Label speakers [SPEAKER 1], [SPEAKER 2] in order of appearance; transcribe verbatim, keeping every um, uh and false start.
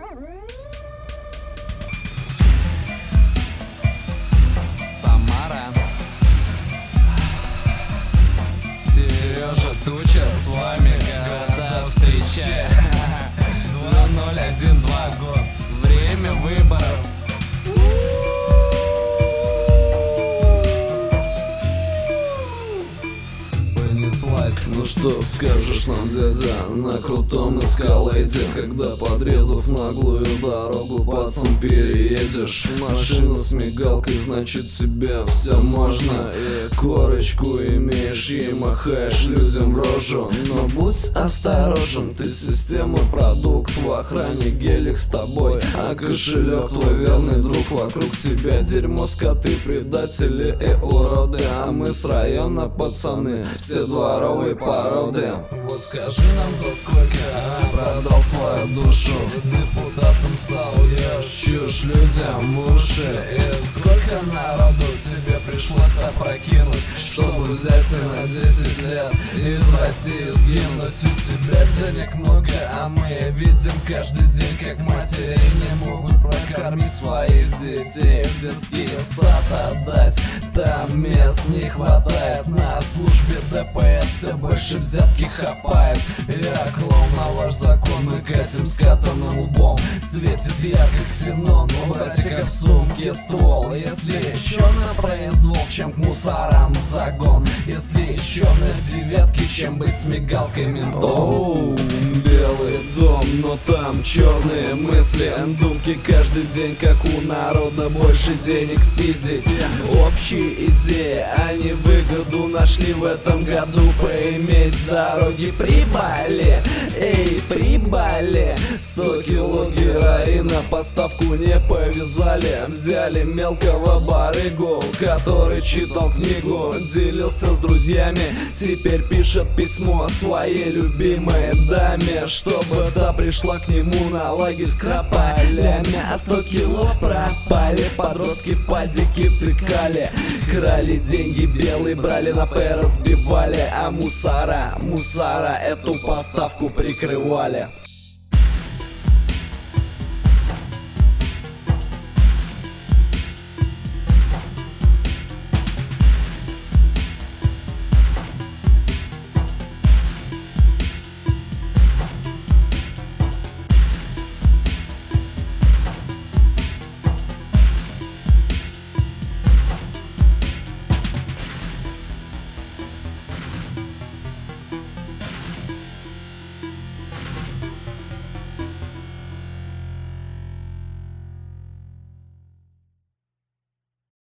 [SPEAKER 1] Самара. Сережа Туча с вами города встречая. Два ноль один два год. Время выборов. Понеслась.
[SPEAKER 2] Ну что скажешь нам, дядя, на крутом эскалейде, когда, подрезав наглую дорогу, пацан, переедешь. Машина с мигалкой, значит тебе все можно. И корочку имеешь, и махаешь людям в рожу. Но будь осторожен, ты система продукт, в охране гелик с тобой, а кошелек твой верный друг. Вокруг тебя дерьмо, скоты, предатели и уроды, а мы с района пацаны, все дворовые породы.
[SPEAKER 1] Вот скажи нам, за сколько
[SPEAKER 2] Продал свою душу,
[SPEAKER 1] депутатом стал, ешь чушь людям в уши. И сколько народу тебе пришлось опрокинуть, чтобы взять и на десять лет из России сгинуть. У тебя денег много, а мы видим каждый день, как матери не могут прокормить своих детей, в детский сад отдать. Там мест не хватает, на службе ДПС все больше взятки хапает. Я клоун, на ваш закон мы катим скатанным лбом. Светит ярко ксенон, у братика в сумке ствол. Если еще на произвол, чем к мусорам загон. Если еще на девятке, чем быть с мигалкой ментом.
[SPEAKER 2] Оу, белый дом, но там черные мысли. Думки каждый день, как у народа, больше денег спиздить. Общие идеи, они выгоду нашли в этом году. Поиметь с дороги прибыли, эй, прибыли. Сто кило героина, поставку не повязали. Взяли мелкого барыгу, который читал книгу, делился с друзьями, теперь пишет письмо своей любимой даме, чтобы та пришла к нему на лагерь с кропалями. А сто кило пропали, подростки в падике втыкали, крали деньги белые, брали на П, разбивали, а мусора, мусора эту поставку прикрывали.